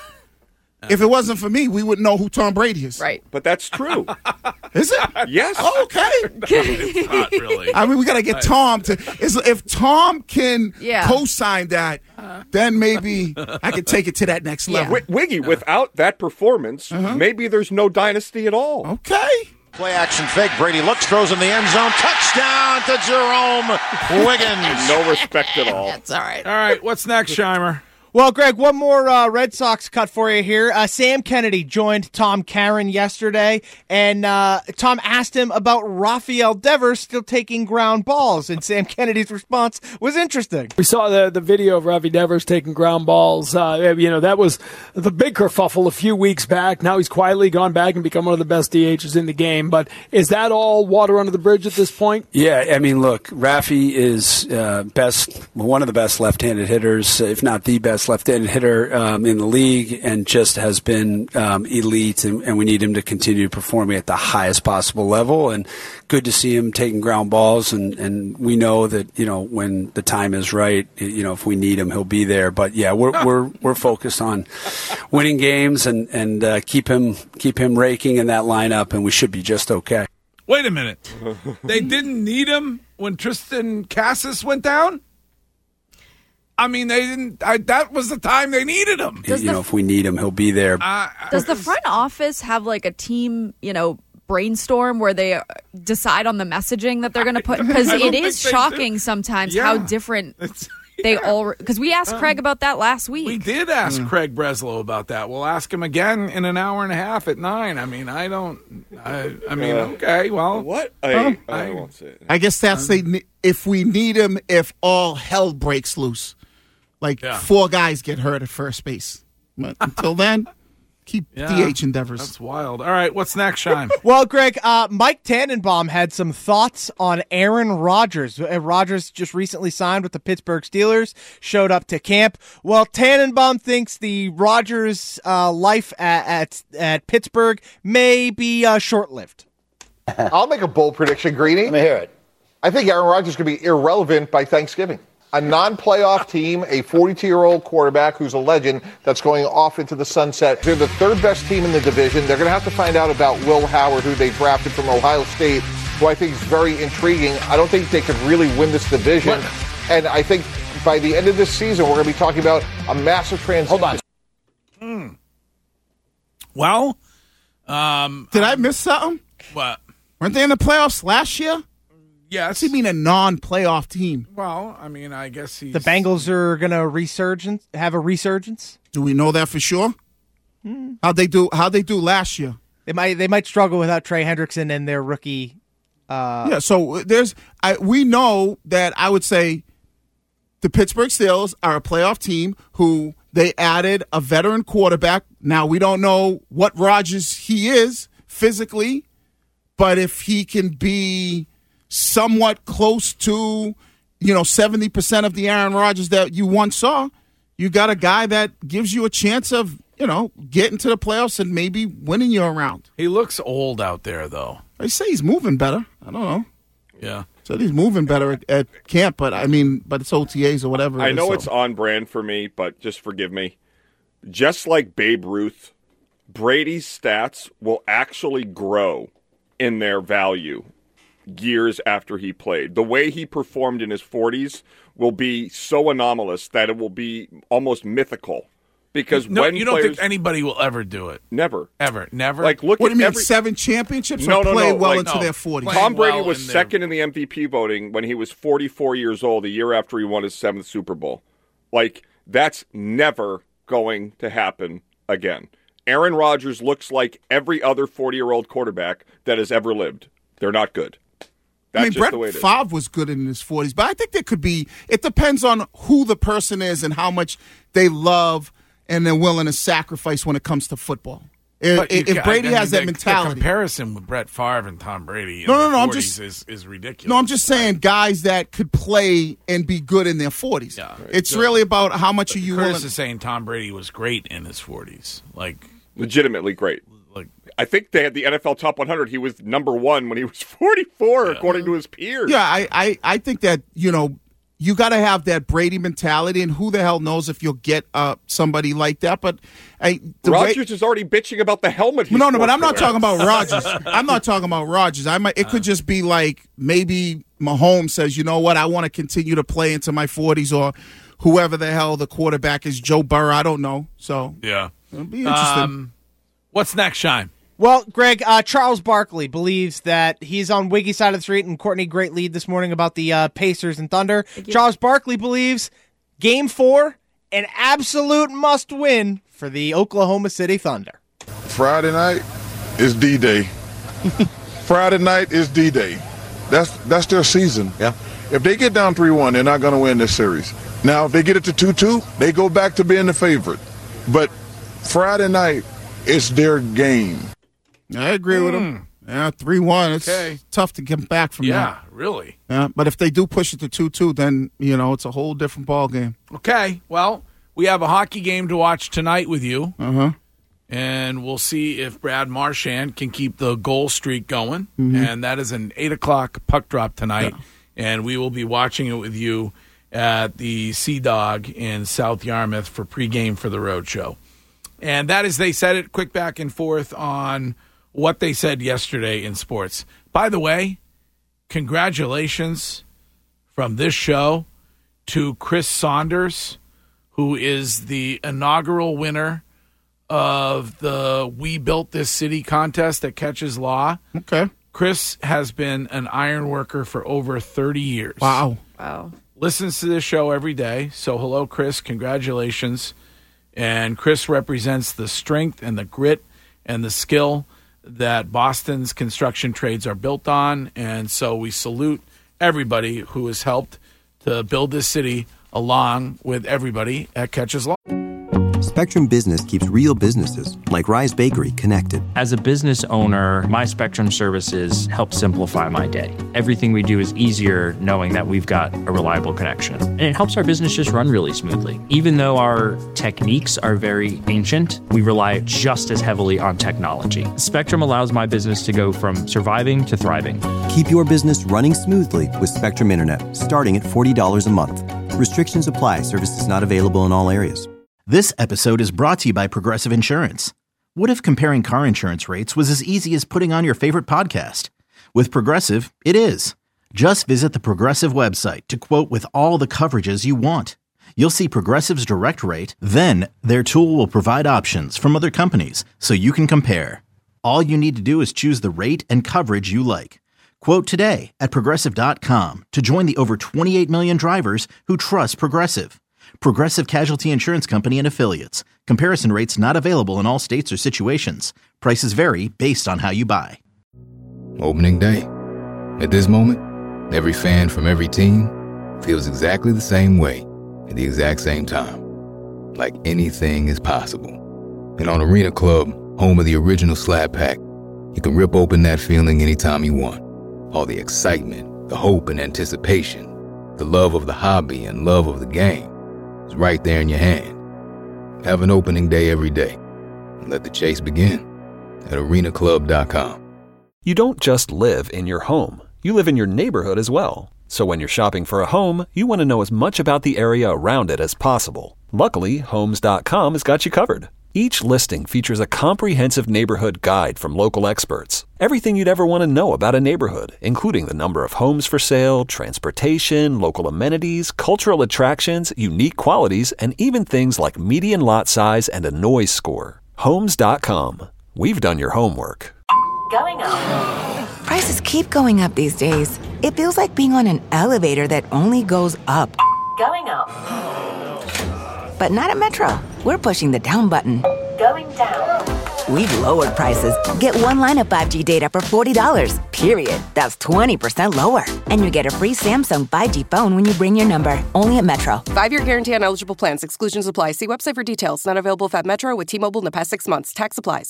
If it wasn't for me, we wouldn't know who Tom Brady is. Right. But that's true. Is it? Yes. Oh, okay. It's not really. I mean, we got to get Tom to. Is, if Tom can Yeah. co-sign that, then maybe I could take it to that next level. Wi- Wiggy, without that performance, maybe there's no dynasty at all. Okay. Play action fake. Brady looks, throws in the end zone. Touchdown to Jerome Wiggins. No respect at all. That's all right. All right, what's next, Shimer? Well, Greg, one more uh, Red Sox cut for you here. Uh, Sam Kennedy joined Tom Caron yesterday, and uh, Tom asked him about Rafael Devers still taking ground balls, and Sam Kennedy's response was interesting. We saw the the video of Rafi Devers taking ground balls. Uh, you know, that was the big kerfuffle a few weeks back. Now he's quietly gone back and become one of the best D Hs in the game. But is that all water under the bridge at this point? Yeah, I mean, look, Rafi is uh, best, one of the best left-handed hitters, if not the best left-handed hitter um, in the league, and just has been um, elite, and, and we need him to continue performing at the highest possible level. And good to see him taking ground balls, and, and we know that, you know, when the time is right, you know, if we need him, he'll be there. But yeah, we're we're we're focused on winning games and and uh, keep him keep him raking in that lineup, and we should be just okay. Wait a minute. They didn't need him when Tristan Cassis went down? I mean, they didn't. I, that was the time they needed him. You know, if we need him, he'll be there. Does the front office have like a team, you know, brainstorm where they decide on the messaging that they're going to put? Because it is shocking sometimes Yeah. how different they all. Because we asked Um, Craig about that last week. We did ask Mm. Craig Breslow about that. We'll ask him again in an hour and a half at nine. I mean, I don't. I, I mean, Uh, okay, well, what? I, I, I, I won't say it. I guess that's the if we need him if all hell breaks loose, like Yeah. four guys get hurt at first base. But until then, keep Yeah, D H endeavors. That's wild. All right, what's next, Shine? Well, Greg, uh, Mike Tannenbaum had some thoughts on Aaron Rodgers. Uh, Rodgers just recently signed with the Pittsburgh Steelers, showed up to camp. Well, Tannenbaum thinks the Rodgers uh, life at, at at Pittsburgh may be uh, short-lived. I'll make a bold prediction, Greeny. Let me hear it. I think Aaron Rodgers is going to be irrelevant by Thanksgiving. A non-playoff team, a forty-two-year-old quarterback who's a legend that's going off into the sunset. They're the third best team in the division. They're going to have to find out about Will Howard, who they drafted from Ohio State, who I think is very intriguing. I don't think they could really win this division. What? And I think by the end of this season, we're going to be talking about a massive transition. Hold on. Hmm. Well, um, Did I miss something? What? Weren't they in the playoffs last year? Yes. What's he mean a non-playoff team? Well, I mean, I guess he's The Bengals are going to resurgence, have a resurgence. Do we know that for sure? Hmm. How'd they do? How'd they do last year? They might they might struggle without Trey Hendrickson and their rookie. Uh, yeah, so there's I, we know that I would say the Pittsburgh Steelers are a playoff team who they added a veteran quarterback. Now we don't know what Rodgers he is physically, but if he can be somewhat close to, you know, seventy percent of the Aaron Rodgers that you once saw, you got a guy that gives you a chance of, you know, getting to the playoffs and maybe winning you a round. He looks old out there, though. They say he's moving better. I don't know. Yeah. So he's moving better at, at camp, but I mean, but it's O T As or whatever. I it is, know so. it's on brand for me, but just forgive me. Just like Babe Ruth, Brady's stats will actually grow in their value years after he played. The way he performed in his forties will be so anomalous that it will be almost mythical. Because No, when you don't players, think anybody will ever do it. Never. Ever. Never. Like, look What do at you mean, every, seven championships no, or no, play no, well like, into no. their forties? Tom Brady well was in their- second in the M V P voting when he was forty-four years old, the year after he won his seventh Super Bowl. Like, that's never going to happen again. Aaron Rodgers looks like every other forty-year-old quarterback that has ever lived. They're not good. That's I mean, just Brett the way it is. Favre was good in his forties, but I think there could be, it depends on who the person is and how much they love and they're willing to sacrifice when it comes to football. If, But you if ca- Brady I mean, has that the, mentality. The comparison with Brett Favre and Tom Brady in No, no, their no, I'm forties just- is, is ridiculous. No, I'm just saying guys that could play and be good in their forties. Yeah. It's So- really about how much are you Curtis willing. is saying Tom Brady was great in his forties. Like, Legitimately great. Like, I think they had the N F L Top one hundred. He was number one when he was forty-four, according to his peers. Yeah, I, I, I think that, you know, you got to have that Brady mentality, and who the hell knows if you'll get uh, somebody like that. But I, the way- Rodgers is already bitching about the helmet. He No, no, but sports I'm not to talking wear. about Rodgers. I'm not talking about Rodgers. I might. It could just be like maybe Mahomes says, you know what, I want to continue to play into my forties, or whoever the hell the quarterback is, Joe Burrow. I don't know. So yeah, it'll be interesting. Um, what's next, Shine? Well, Greg, uh, Charles Barkley believes that he's on Wiggy's side of the street, and Courtney, great lead this morning about the uh, Pacers and Thunder. Charles Barkley believes Game four, an absolute must-win for the Oklahoma City Thunder. Friday night is D-Day. Friday night is D-Day. That's that's their season. Yeah. If they get down three one, they're not going to win this series. Now, if they get it to two two, they go back to being the favorite. But Friday night is their game. I agree with him. Yeah, three one. It's Okay. tough to get back from Yeah, that. really. Yeah, but if they do push it to two two, then, you know, it's a whole different ball game. Okay, well, we have a hockey game to watch tonight with you, Uh-huh. and we'll see if Brad Marchand can keep the goal streak going. Mhm. And that is an eight o'clock puck drop tonight, and we will be watching it with you at the Sea Dog in South Yarmouth for pregame for the road show. And that is, they said it, quick back and forth on what they said yesterday in sports. By the way, congratulations from this show to Chris Saunders, who is the inaugural winner of the We Built This City contest at Catches Law. Okay. Chris has been an iron worker for over thirty years. Wow. Wow. Listens to this show every day. So hello, Chris. Congratulations. And Chris represents the strength and the grit and the skill that Boston's construction trades are built on. And so we salute everybody who has helped to build this city along with everybody at Catches Law. Spectrum Business keeps real businesses, like Rise Bakery, connected. As a business owner, my Spectrum services help simplify my day. Everything we do is easier knowing that we've got a reliable connection. And it helps our business just run really smoothly. Even though our techniques are very ancient, we rely just as heavily on technology. Spectrum allows my business to go from surviving to thriving. Keep your business running smoothly with Spectrum Internet, starting at forty dollars a month. Restrictions apply. Services not available in all areas. This episode is brought to you by Progressive Insurance. What if comparing car insurance rates was as easy as putting on your favorite podcast? With Progressive, it is. Just visit the Progressive website to quote with all the coverages you want. You'll see Progressive's direct rate, then their tool will provide options from other companies so you can compare. All you need to do is choose the rate and coverage you like. Quote today at Progressive dot com to join the over twenty-eight million drivers who trust Progressive. Progressive Casualty Insurance Company and Affiliates. Comparison rates not available in all states or situations. Prices vary based on how you buy. Opening day. At this moment, every fan from every team feels exactly the same way at the exact same time. Like anything is possible. And on Arena Club, home of the original Slab Pack, you can rip open that feeling anytime you want. All the excitement, the hope and anticipation, the love of the hobby and love of the game. It's right there in your hand. Have an opening day every day. And let the chase begin at arena club dot com. You don't just live in your home. You live in your neighborhood as well. So when you're shopping for a home, you want to know as much about the area around it as possible. Luckily, homes dot com has got you covered. Each listing features a comprehensive neighborhood guide from local experts. Everything you'd ever want to know about a neighborhood, including the number of homes for sale, transportation, local amenities, cultural attractions, unique qualities, and even things like median lot size and a noise score. homes dot com. We've done your homework. Going up. Prices keep going up these days. It feels like being on an elevator that only goes up. Going up. But not at Metro. We're pushing the down button. Going down. We've lowered prices. Get one line of five G data for forty dollars, period. That's twenty percent lower. And you get a free Samsung five G phone when you bring your number. Only at Metro. Five-year guarantee on eligible plans. Exclusions apply. See website for details. Not available at Metro with T-Mobile in the past six months. Tax applies.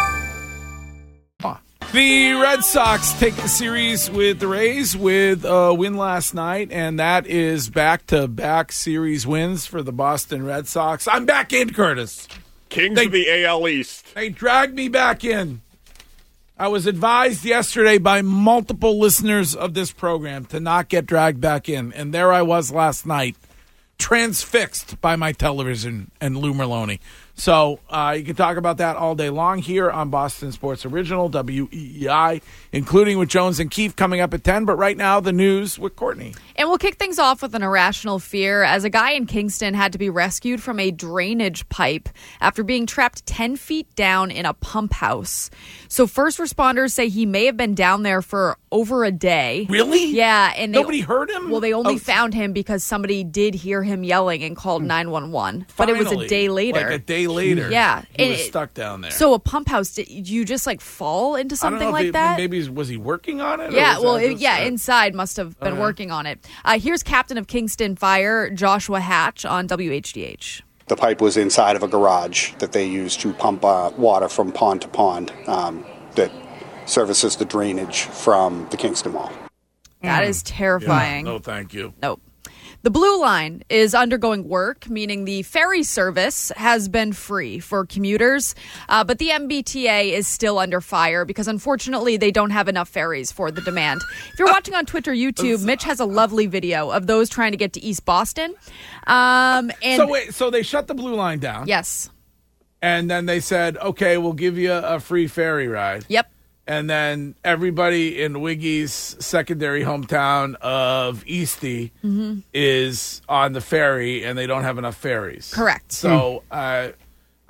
The Red Sox take the series with the Rays with a win last night, and that is back-to-back series wins for the Boston Red Sox. I'm back in, Curtis. Kings they, of the A L East. They dragged me back in. I was advised yesterday by multiple listeners of this program to not get dragged back in, and there I was last night, transfixed by my television and Lou Merloni. So uh, you can talk about that all day long here on Boston Sports Original, W E E I, including with Jones and Keefe coming up at ten. But right now, the news with Courtney. And we'll kick things off with an irrational fear as a guy in Kingston had to be rescued from a drainage pipe after being trapped ten feet down in a pump house. So first responders say he may have been down there for over a day. Really? Yeah. And they, Nobody heard him? Well, they only Oh. found him because somebody did hear him yelling and called nine one one. But it was a Finally. day later. Like a day later. Yeah. He And was it- stuck down there. So a pump house, did you just like fall into I don't something know if like he- that? Maybe was he working on it? or Yeah, was well, that it, just, yeah, uh, inside must have been Okay. working on it. Uh, here's Captain of Kingston Fire, Joshua Hatch, on W H D H. The pipe was inside of a garage that they use to pump uh, water from pond to pond um, that services the drainage from the Kingston Mall. That is terrifying. Yeah, no, thank you. Nope. The Blue Line is undergoing work, meaning the ferry service has been free for commuters, uh, but the M B T A is still under fire because, unfortunately, they don't have enough ferries for the demand. If you're watching on Twitter, YouTube, Mitch has a lovely video of those trying to get to East Boston. Um, and so wait, so they shut the Blue Line down. Yes. And then they said, okay, we'll give you a free ferry ride. Yep. And then everybody in Wiggy's secondary hometown of Eastie Mhm. is on the ferry, and they don't have enough ferries. Correct. So uh,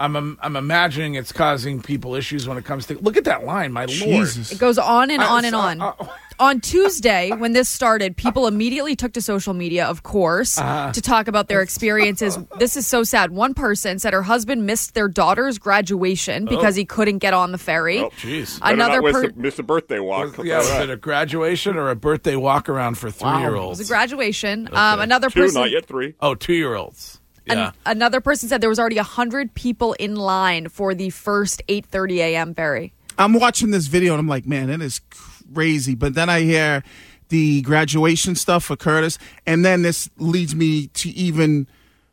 I'm I'm imagining it's causing people issues when it comes to look at that line, my Jesus. lord. It goes on and I- on and so- on. uh, On Tuesday, when this started, people immediately took to social media, of course, Uh-huh. to talk about their experiences. This is so sad. One person said her husband missed their daughter's graduation because Oh. he couldn't get on the ferry. Oh, jeez. Another Better not per- miss, a, miss a birthday walk. Yeah, was it a graduation or a birthday walk around for three year It olds? was a graduation. Um, another Two, person, not yet three. Oh, two year olds. an- Yeah. another person said there was already one hundred people in line for the first eight thirty a.m. ferry. I'm watching this video and I'm like, man, it is crazy. But then I hear the graduation stuff for Curtis, and then this leads me to even,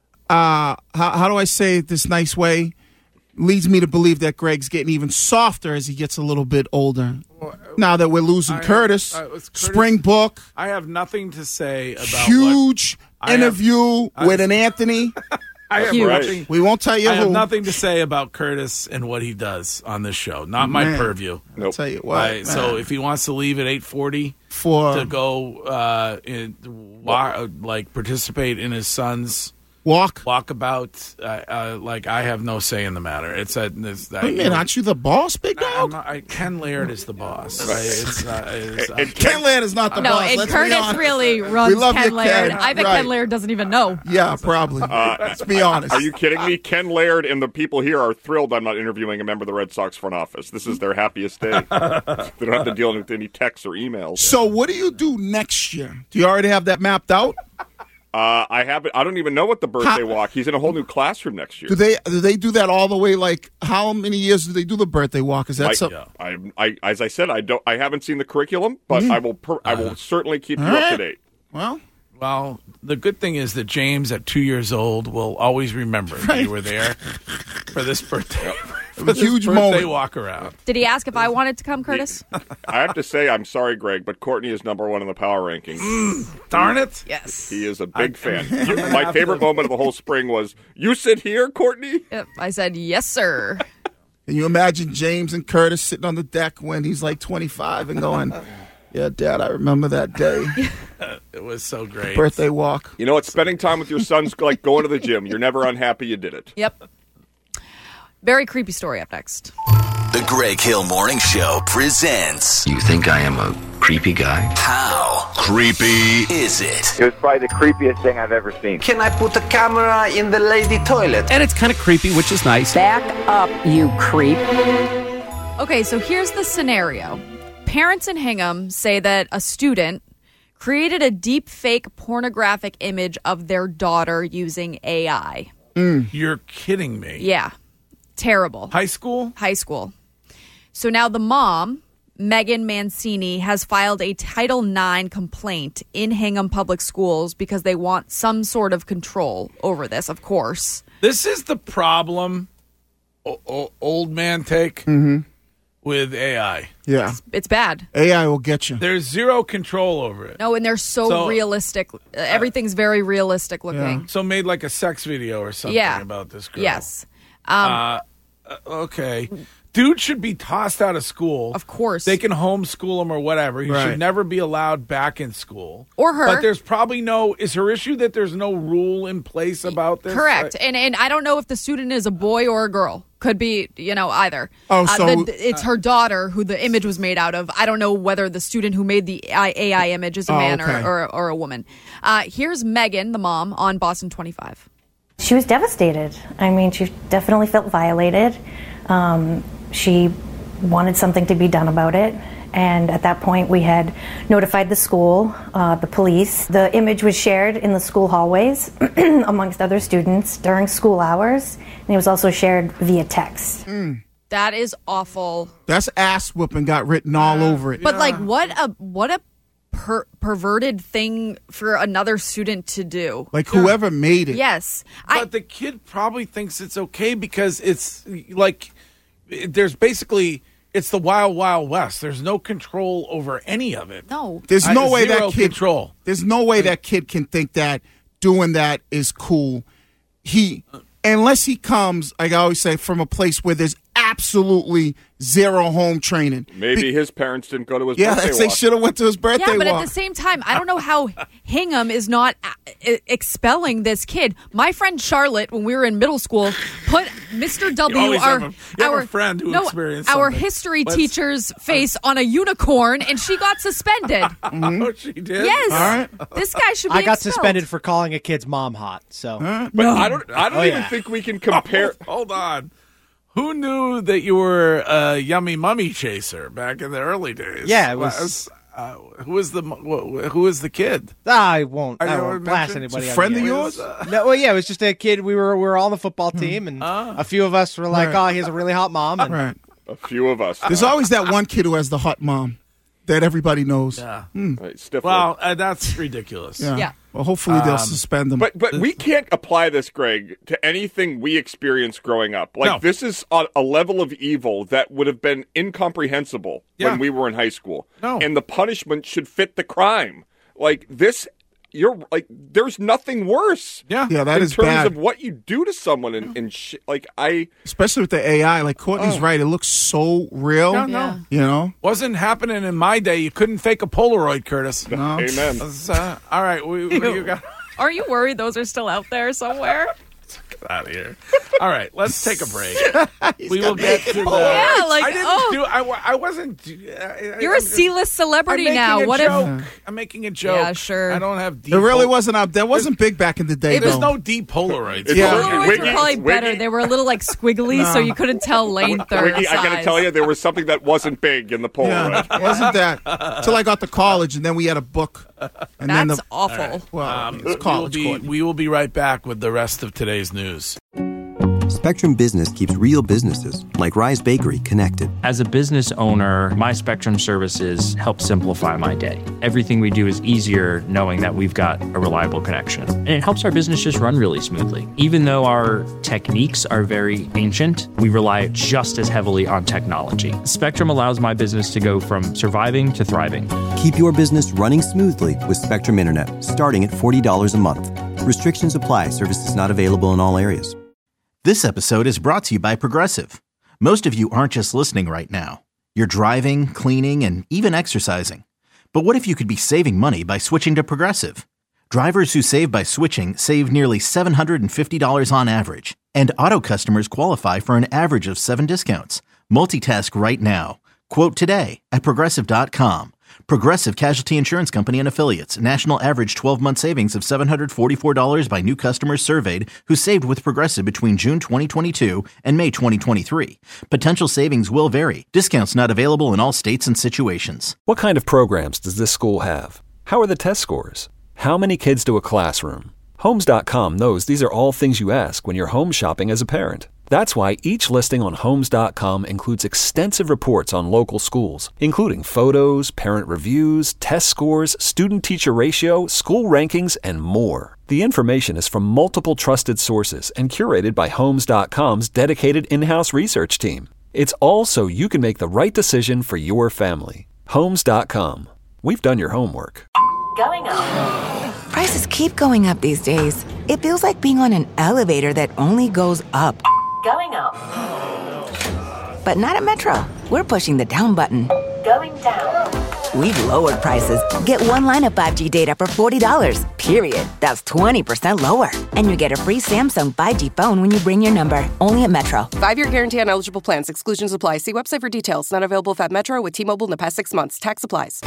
uh, how, how do I say it this nice way? Leads me to believe that Greg's getting even softer as he gets a little bit older. Now that we're losing I- Curtis, I- was Curtis- spring book, I have nothing to say about huge what I have- interview I- with an Anthony. I have Huge. nothing. We won't tell you I have who. nothing to say about Curtis and what he does on this show. Not my Man. purview. I'll tell you what, I- so man. if he wants to leave at eight forty For- to go uh, in, wa- uh, like participate in his son's walk walkabout, uh, uh, like I have no say in the matter. It's a. It's, Wait a minute, aren't you the boss, big I, I'm dog? not, I, Ken Laird is the boss. I, it's, uh, it's, uh, And Ken Laird is not the No, boss. and let's be Curtis honest. really We runs love Ken you, Laird. Ken. I bet Right. Ken Laird doesn't even know. Yeah, probably. Uh, Let's be honest. Are you kidding me? Ken Laird and the people here are thrilled I'm not interviewing a member of the Red Sox front office. This is their happiest day. They don't have to deal with any texts or emails. So what do you do next year? Do you already have that mapped out? Uh, I haven't. I don't even know what the birthday walk. He's in a whole new classroom next year. Do they do they do that all the way? Like how many years do they do the birthday walk? Is that Like, something? I, I, as I said, I don't. I haven't seen the curriculum, but Mm. I will. Per, I will certainly keep you All up right. to date. Well, Well, the good thing is that James, at two years old, will always remember that you were there for this birthday. For this huge birthday moment. walk around. Did he ask if I wanted to come, Curtis? I have to say, I'm sorry, Greg, but Courtney is number one in the power rankings. Darn it! Yes. He is a big fan. gonna My have favorite to- moment of the whole spring was, "You sit here, Courtney." Yep. I said, yes, sir. can you imagine James and Curtis sitting on the deck when he's like twenty-five and going, "Yeah, Dad, I remember that day, It was so great. birthday walk." You know what? Spending time with your son's like going to the gym. You're never unhappy you did it. Yep. Very creepy story up next. The Greg Hill Morning Show presents You think I am a creepy guy? How Creepy Is It? It was probably the creepiest thing I've ever seen. Can I put the camera in the lady toilet? And it's kind of creepy, which is nice. Back up, you creep. Okay, so here's the scenario. Parents in Hingham say that a student created a deep fake pornographic image of their daughter using A I. You're kidding me. Yeah. Terrible. High school? High school. So now the mom, Megan Mancini, has filed a Title nine complaint in Hingham Public Schools because they want some sort of control over this, of course. This is the problem, o- o- old man take, Mm-hmm. with A I. Yeah, It's bad. A I will get you. There's zero control over it. No, and they're so, So- realistic. Uh, Everything's very realistic looking. So made like a sex video or something Yeah. about this girl. Yes. Um, uh, uh, okay. Dude should be tossed out of school. Of course. They can homeschool him or whatever. He Right. should never be allowed back in school. Or her. But there's probably no, is her issue that there's no rule in place about this? Correct. I- and and I don't know if the student is a boy or a girl. Could be, you know, either. Oh, Uh, so- the, it's her daughter who the image was made out of. I don't know whether the student who made the A I image is a Oh, man okay. or, or, or a woman. Uh, here's Megan, the mom, on Boston twenty-five. She was devastated. I mean, she definitely felt violated. Um, she wanted something to be done about it. And at that point, we had notified the school, uh, the police. The image was shared in the school hallways amongst other students during school hours. And it was also shared via text. That is awful. That's ass whooping got written all over it. But like, what a what a per- perverted thing for another student to do. Like whoever made it. Yes, But the kid probably thinks it's okay because it's like it- there's basically it's the wild wild west. There's no control over any of it. No, There's I- no way zero that kid. control. There's no way that kid can think that doing that is cool. He, unless he comes, like I always say, from a place where there's absolutely zero home training. Maybe Be- his parents didn't go to his yeah, birthday they walk. should have went to his birthday Yeah, but walk. at the same time, I don't know how Hingham is not uh, expelling this kid. My friend Charlotte, when we were in middle school, put Mister W, always our, have a- you have our a friend who no, experienced our something. history Let's- teacher's face on a unicorn, and she got suspended. Oh, she did? Yes. All right. This guy should be I got expelled. suspended for calling a kid's mom hot. So, But I don't. I don't Oh, even yeah. think we can compare. Oh, hold on. Who knew that you were a yummy mummy chaser back in the early days? Yeah, it was- Uh, who was the mu- who was the kid? I won't. I I know won't it blast mentioned- anybody. It's a on friend the of air. yours? Uh, No, well, yeah, it was just a kid. We were we were on the football team, and a few of us were like, Right. "Oh, he has a really hot mom." And Right. A few of us. There's always that one kid who has the hot mom that everybody knows. Yeah. Hmm. Right, Stifler. Well, uh, that's ridiculous. Yeah. Well, hopefully they'll Um, suspend them. But but we can't apply this, Greg, to anything we experienced growing up. Like No. this is a, a level of evil that would have been incomprehensible Yeah. when we were in high school. No. And the punishment should fit the crime. Like this, you're like there's nothing worse. Yeah. Yeah, that in is terms bad. of what you do to someone and, and sh- like I Especially with the A I. Like Courtney's Oh. right. It looks so real. No, no. You know? Wasn't happening in my day. You couldn't fake a Polaroid, Curtis. No. Amen. That's, uh, all right, we, we, you got Are you worried those are still out there somewhere? out of here. All right, let's take a break. we will get to the. Yeah, like, I didn't oh. do. I, wa- I wasn't. I, You're I'm a just- C-list celebrity I'm making now. A What joke. if? I'm making a joke. Yeah, sure. I don't have. Deep It really pol- wasn't up. That wasn't big back in the day, There's though. no deep Polaroids. It's Yeah. Wiggy- Polaroids Wiggy- were probably better. Wiggy- They were a little like squiggly, so No. you couldn't tell length or Wiggy, I size. gotta tell you, there was something that wasn't big in the Polaroid. Yeah, wasn't that until I got to college, and then we had a book. And then That's the, awful. well, Um, it's we, will college. be, Courtney. we will be right back with the rest of today's news. Spectrum Business keeps real businesses, like Rise Bakery, connected. As a business owner, my Spectrum services help simplify my day. Everything we do is easier knowing that we've got a reliable connection. And it helps our business just run really smoothly. Even though our techniques are very ancient, we rely just as heavily on technology. Spectrum allows my business to go from surviving to thriving. Keep your business running smoothly with Spectrum Internet, starting at forty dollars a month. Restrictions apply. Services not available in all areas. This episode is brought to you by Progressive. Most of you aren't just listening right now. You're driving, cleaning, and even exercising. But what if you could be saving money by switching to Progressive? Drivers who save by switching save nearly seven hundred fifty dollars on average. And auto customers qualify for an average of seven discounts. Multitask right now. Quote today at Progressive dot com. Progressive Casualty Insurance Company and Affiliates. National average twelve-month savings of seven hundred forty-four dollars by new customers surveyed who saved with Progressive between June twenty twenty-two and May twenty twenty-three. Potential savings will vary. Discounts not available in all states and situations. What kind of programs does this school have? How are the test scores? How many kids do a classroom? Homes dot com knows these are all things you ask when you're home shopping as a parent. That's why each listing on Homes dot com includes extensive reports on local schools, including photos, parent reviews, test scores, student-teacher ratio, school rankings, and more. The information is from multiple trusted sources and curated by Homes dot com's dedicated in-house research team. It's all so you can make the right decision for your family. Homes dot com. We've done your homework. Going up. Prices keep going up these days. It feels like being on an elevator that only goes up. Going up. But not at Metro. We're pushing the down button. Going down. We've lowered prices. Get one line of five G data for forty dollars, period. That's twenty percent lower. And you get a free Samsung five G phone when you bring your number. Only at Metro. Five-year guarantee on eligible plans. Exclusions apply. See website for details. Not available if at Metro with T-Mobile in the past six months. Tax applies.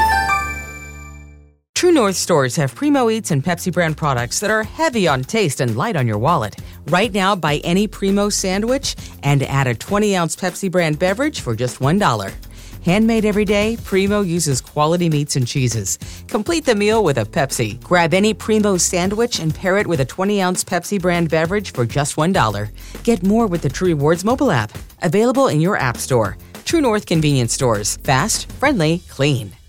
True North stores have Primo Eats and Pepsi brand products that are heavy on taste and light on your wallet. Right now, buy any Primo sandwich and add a twenty-ounce Pepsi brand beverage for just one dollar. Handmade every day, Primo uses quality meats and cheeses. Complete the meal with a Pepsi. Grab any Primo sandwich and pair it with a twenty-ounce Pepsi brand beverage for just one dollar. Get more with the True Rewards mobile app. Available in your app store. True North convenience stores. Fast, friendly, clean.